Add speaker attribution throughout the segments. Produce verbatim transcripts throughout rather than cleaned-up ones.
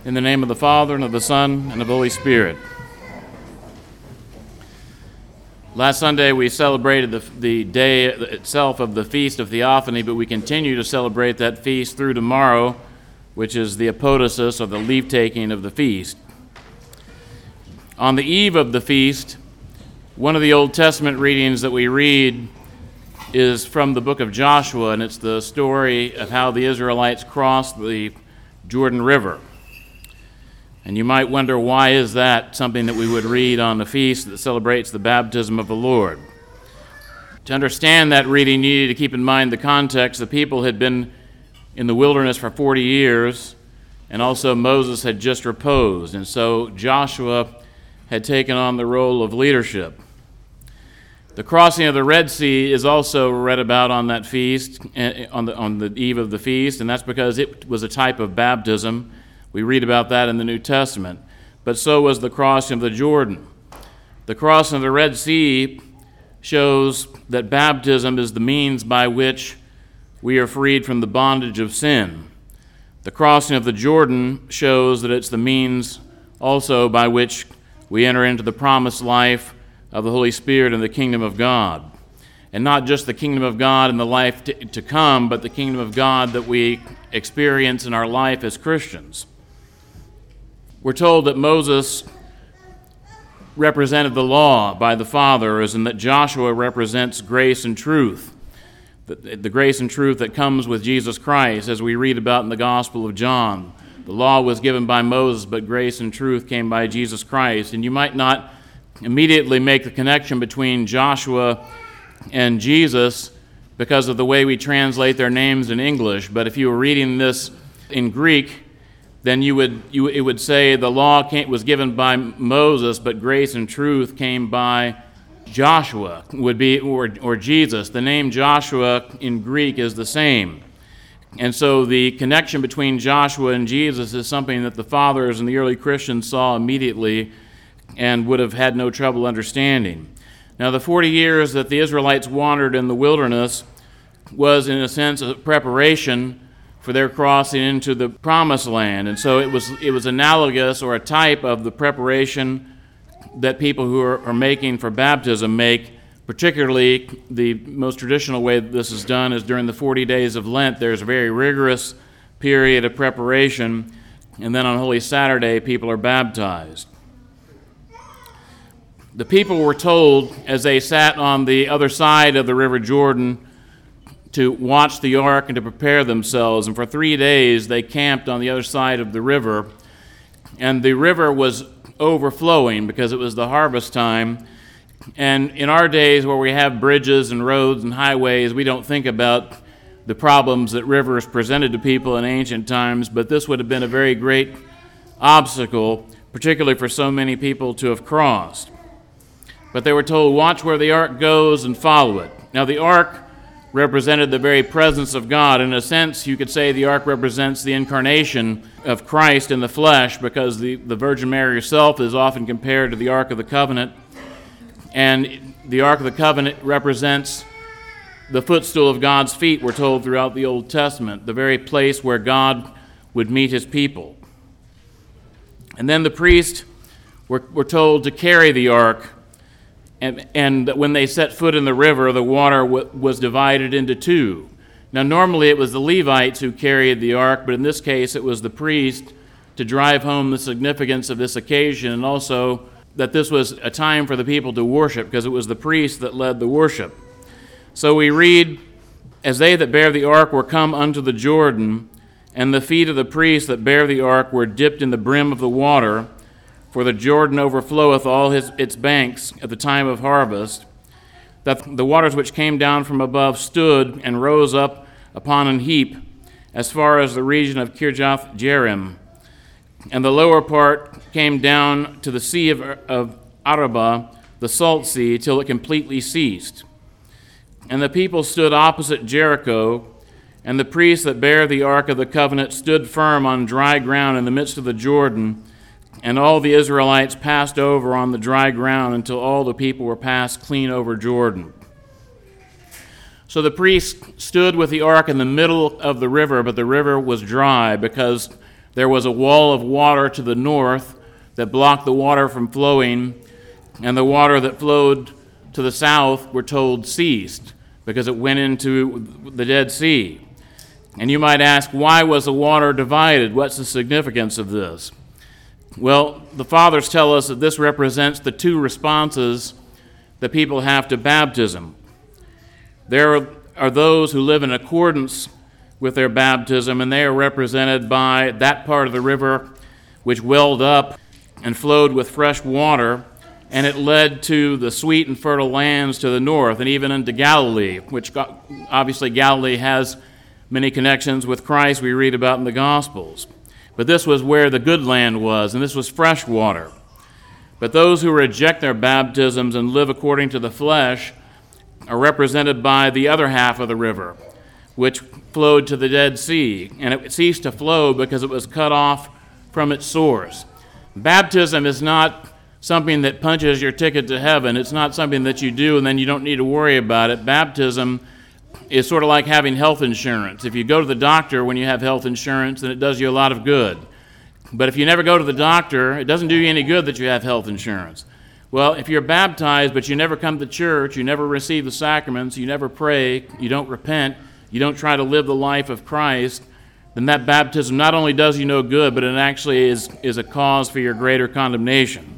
Speaker 1: In the name of the Father, and of the Son, and of the Holy Spirit. Last Sunday we celebrated the, the day itself of the Feast of Theophany, but we continue to celebrate that feast through tomorrow, which is the apodosis, or the leave-taking of the feast. On the eve of the feast, one of the Old Testament readings that we read is from the book of Joshua, and it's the story of how the Israelites crossed the Jordan River. And you might wonder, why is that something that we would read on the feast that celebrates the baptism of the Lord? To understand that reading, you need to keep in mind the context. The people had been in the wilderness for forty years, and also Moses had just reposed, and so Joshua had taken on the role of leadership. The crossing of the Red Sea is also read about on that feast, on the, on the eve of the feast, and that's because it was a type of baptism. We read about that in the New Testament. But so was the crossing of the Jordan. The crossing of the Red Sea shows that baptism is the means by which we are freed from the bondage of sin. The crossing of the Jordan shows that it's the means also by which we enter into the promised life of the Holy Spirit and the kingdom of God. And not just the kingdom of God in the life to, to come, but the kingdom of God that we experience in our life as Christians. We're told that Moses represented the law by the fathers, and that Joshua represents grace and truth, the, the grace and truth that comes with Jesus Christ, as we read about in the Gospel of John. The law was given by Moses, but grace and truth came by Jesus Christ. And you might not immediately make the connection between Joshua and Jesus because of the way we translate their names in English, but if you were reading this in Greek, then you would you it would say the law came, was given by Moses, but grace and truth came by Joshua, would be or or Jesus. The name Joshua in Greek is the same. And so the connection between Joshua and Jesus is something that the fathers and the early Christians saw immediately and would have had no trouble understanding. Now, the forty years that the Israelites wandered in the wilderness was, in a sense, a preparation for their crossing into the promised land. And so it was it was analogous, or a type of the preparation that people who are, are making for baptism make. Particularly, the most traditional way that this is done is during the forty days of Lent. There's a very rigorous period of preparation, and then on Holy Saturday, people are baptized. The people were told, as they sat on the other side of the River Jordan, to watch the ark and to prepare themselves. And for three days, they camped on the other side of the river. And the river was overflowing because it was the harvest time. And in our days, where we have bridges and roads and highways, we don't think about the problems that rivers presented to people in ancient times, but this would have been a very great obstacle, particularly for so many people to have crossed. But they were told, watch where the ark goes and follow it. Now, the ark represented the very presence of God. In a sense, you could say the ark represents the incarnation of Christ in the flesh, because the, the Virgin Mary herself is often compared to the Ark of the Covenant. And the Ark of the Covenant represents the footstool of God's feet, we're told throughout the Old Testament, the very place where God would meet his people. And then the priests were, were told to carry the ark. And, and when they set foot in the river, the water w- was divided into two. Now, normally it was the Levites who carried the ark, but in this case it was the priest, to drive home the significance of this occasion, and also that this was a time for the people to worship, because it was the priest that led the worship. So we read, as they that bear the ark were come unto the Jordan, and the feet of the priests that bear the ark were dipped in the brim of the water, for the Jordan overfloweth all his, its banks at the time of harvest, that the waters which came down from above stood and rose up upon an heap as far as the region of Kirjath Jearim. And the lower part came down to the sea of, of Arabah, the salt sea, till it completely ceased. And the people stood opposite Jericho, and the priests that bear the ark of the covenant stood firm on dry ground in the midst of the Jordan, and all the Israelites passed over on the dry ground until all the people were passed clean over Jordan. So the priest stood with the ark in the middle of the river, but the river was dry because there was a wall of water to the north that blocked the water from flowing, and the water that flowed to the south, we're told, ceased because it went into the Dead Sea. And you might ask, why was the water divided? What's the significance of this? Well, the fathers tell us that this represents the two responses that people have to baptism. There are those who live in accordance with their baptism, and they are represented by that part of the river which welled up and flowed with fresh water, and it led to the sweet and fertile lands to the north, and even into Galilee, which obviously Galilee has many connections with Christ we read about in the Gospels. But this was where the good land was, and this was fresh water. But those who reject their baptisms and live according to the flesh are represented by the other half of the river, which flowed to the Dead Sea, and it ceased to flow because it was cut off from its source. Baptism is not something that punches your ticket to heaven. It's not something that you do and then you don't need to worry about it. Baptism is sort of like having health insurance. If you go to the doctor when you have health insurance, then it does you a lot of good. But if you never go to the doctor, it doesn't do you any good that you have health insurance. Well, if you're baptized but you never come to church, you never receive the sacraments, you never pray, you don't repent, you don't try to live the life of Christ, then that baptism not only does you no good, but it actually is, is a cause for your greater condemnation.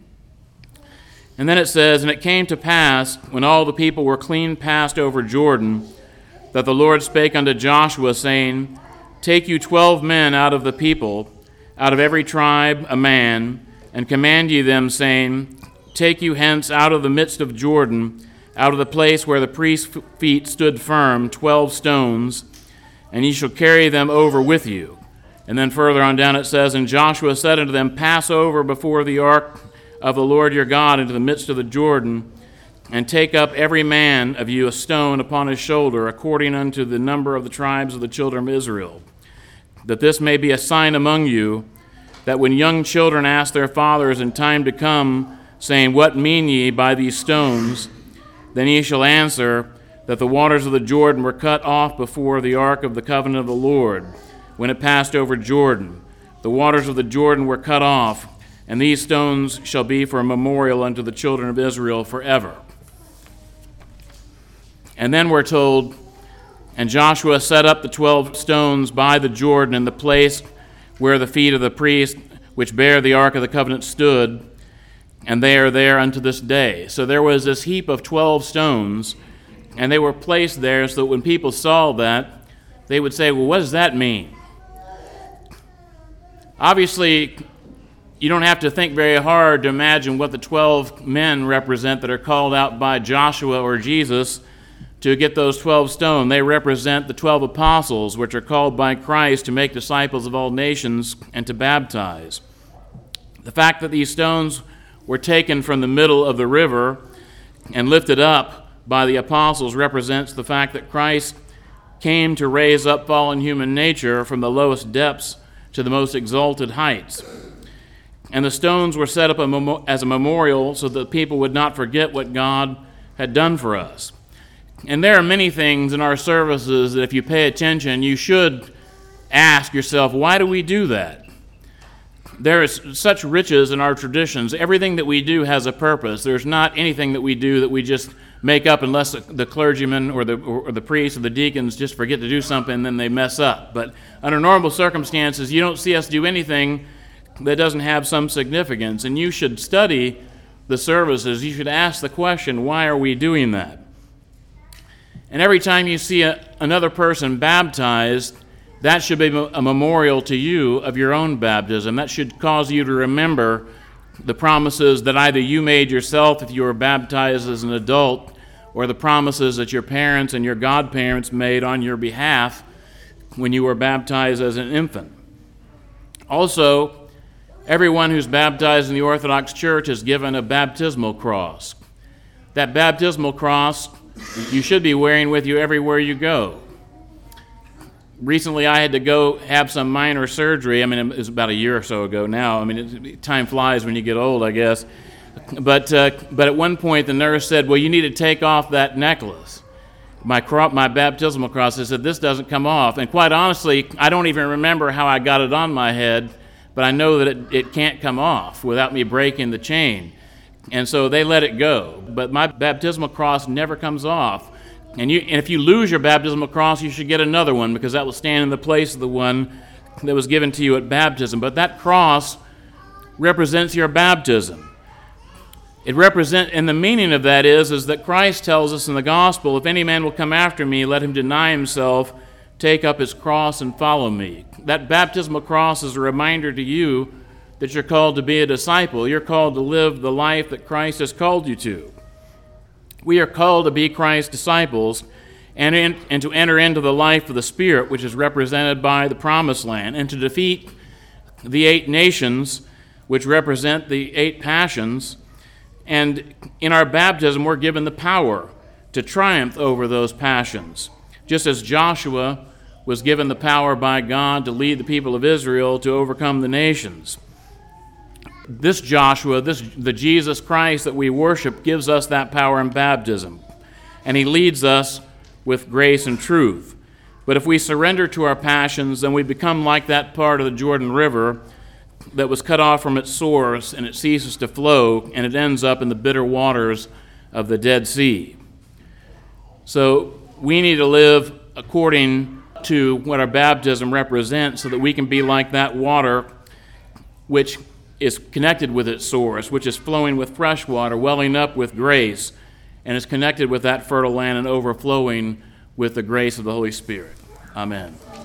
Speaker 1: And then it says, and it came to pass, when all the people were clean passed over Jordan, that the Lord spake unto Joshua, saying, Take you twelve men out of the people, out of every tribe a man, and command ye them, saying, Take you hence out of the midst of Jordan, out of the place where the priest's feet stood firm, twelve stones, and ye shall carry them over with you. And then further on down it says, And Joshua said unto them, Pass over before the ark of the Lord your God into the midst of the Jordan, and take up every man of you a stone upon his shoulder, according unto the number of the tribes of the children of Israel, that this may be a sign among you, that when young children ask their fathers in time to come, saying, What mean ye by these stones? Then ye shall answer, that the waters of the Jordan were cut off before the ark of the covenant of the Lord, when it passed over Jordan. The waters of the Jordan were cut off, and these stones shall be for a memorial unto the children of Israel forever. And then we're told, And Joshua set up the twelve stones by the Jordan in the place where the feet of the priest which bare the ark of the covenant stood, and they are there unto this day. So there was this heap of twelve stones, and they were placed there so that when people saw that, they would say, well, what does that mean? Obviously, you don't have to think very hard to imagine what the twelve men represent that are called out by Joshua or Jesus to get those twelve stones. They represent the twelve apostles, which are called by Christ to make disciples of all nations and to baptize. The fact that these stones were taken from the middle of the river and lifted up by the apostles represents the fact that Christ came to raise up fallen human nature from the lowest depths to the most exalted heights. And the stones were set up as a memorial so that people would not forget what God had done for us. And there are many things in our services that if you pay attention, you should ask yourself, why do we do that? There is such riches in our traditions. Everything that we do has a purpose. There's not anything that we do that we just make up unless the clergyman or the or the priest or the deacons just forget to do something and then they mess up. But under normal circumstances, you don't see us do anything that doesn't have some significance. And you should study the services. You should ask the question, why are we doing that? And every time you see a, another person baptized, that should be a memorial to you of your own baptism. That should cause you to remember the promises that either you made yourself if you were baptized as an adult, or the promises that your parents and your godparents made on your behalf when you were baptized as an infant. Also, everyone who's baptized in the Orthodox Church is given a baptismal cross. That baptismal cross you should be wearing with you everywhere you go. Recently, I had to go have some minor surgery. I mean, it was about a year or so ago now. I mean, it, time flies when you get old, I guess. But uh, but at one point, the nurse said, well, you need to take off that necklace my cro- my baptismal cross. I said, this doesn't come off. And quite honestly, I don't even remember how I got it on my head, but I know that it, it can't come off without me breaking the chain. And so they let it go. But my baptismal cross never comes off. And, you, and if you lose your baptismal cross, you should get another one, because that will stand in the place of the one that was given to you at baptism. But that cross represents your baptism. It represent, and the meaning of that is, is that Christ tells us in the gospel, if any man will come after me, let him deny himself, take up his cross, and follow me. That baptismal cross is a reminder to you that you're called to be a disciple. You're called to live the life that Christ has called you to. We are called to be Christ's disciples and, in, and to enter into the life of the Spirit, which is represented by the Promised Land, and to defeat the eight nations, which represent the eight passions. And in our baptism, we're given the power to triumph over those passions, just as Joshua was given the power by God to lead the people of Israel to overcome the nations. This Joshua, this the Jesus Christ that we worship, gives us that power in baptism, and he leads us with grace and truth. But if we surrender to our passions, then we become like that part of the Jordan River that was cut off from its source, and it ceases to flow, and it ends up in the bitter waters of the Dead Sea. So we need to live according to what our baptism represents, so that we can be like that water which is connected with its source, which is flowing with fresh water, welling up with grace, and is connected with that fertile land and overflowing with the grace of the Holy Spirit. Amen.